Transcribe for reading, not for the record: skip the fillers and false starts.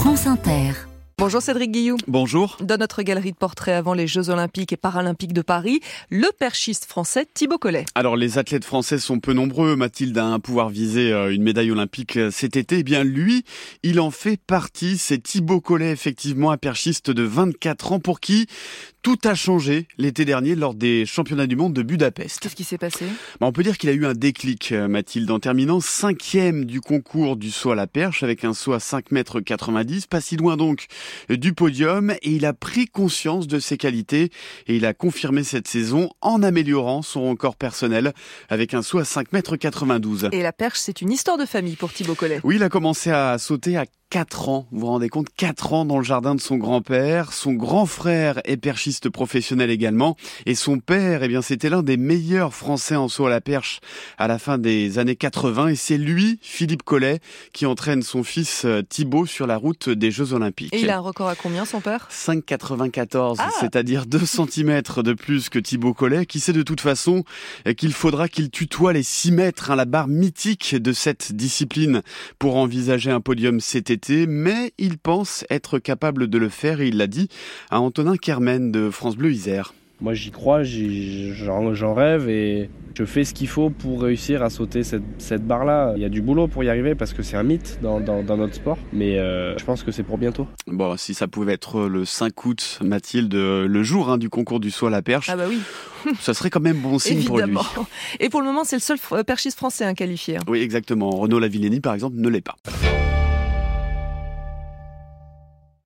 France Inter. Bonjour Cédric Guilloux. Bonjour. Dans notre galerie de portraits avant les Jeux Olympiques et Paralympiques de Paris, le perchiste français Thibaut Collet. Alors les athlètes français sont peu nombreux. Mathilde a un pouvoir viser une médaille olympique cet été. Eh bien lui, il en fait partie. C'est Thibaut Collet, effectivement, un perchiste de 24 ans pour qui tout a changé l'été dernier lors des championnats du monde de Budapest. Qu'est-ce qui s'est passé ? On peut dire qu'il a eu un déclic, Mathilde, en terminant 5e du concours du saut à la perche avec un saut à 5,90 m, pas si loin donc du podium, et il a pris conscience de ses qualités et il a confirmé cette saison en améliorant son record personnel avec un saut à 5,92 m. Et la perche, c'est une histoire de famille pour Thibaut Collet. Oui, il a commencé à sauter à 4 ans, vous vous rendez compte, 4 ans dans le jardin de son grand-père. Son grand frère est perchiste professionnel également. Et son père, eh bien, c'était l'un des meilleurs Français en saut à la perche à la fin des années 80. Et c'est lui, Philippe Collet, qui entraîne son fils Thibaut sur la route des Jeux Olympiques. Et il a un record à combien, son père ? 5,94, c'est-à-dire 2 cm de plus que Thibaut Collet, qui sait de toute façon qu'il faudra qu'il tutoie les 6 mètres, la barre mythique de cette discipline, pour envisager un podium cet été. Mais il pense être capable de le faire et il l'a dit à Antonin Kermen de France Bleu Isère. Moi j'y crois, j'en rêve et je fais ce qu'il faut pour réussir à sauter cette barre-là. Il y a du boulot pour y arriver parce que c'est un mythe dans notre sport, mais je pense que c'est pour bientôt. Bon, si ça pouvait être le 5 août, Mathilde, le jour du concours du saut à la perche, ah bah oui. Ça serait quand même bon signe pour lui. Et pour le moment, c'est le seul perchiste français qualifié. Oui, exactement. Renaud Lavillenie, par exemple, ne l'est pas.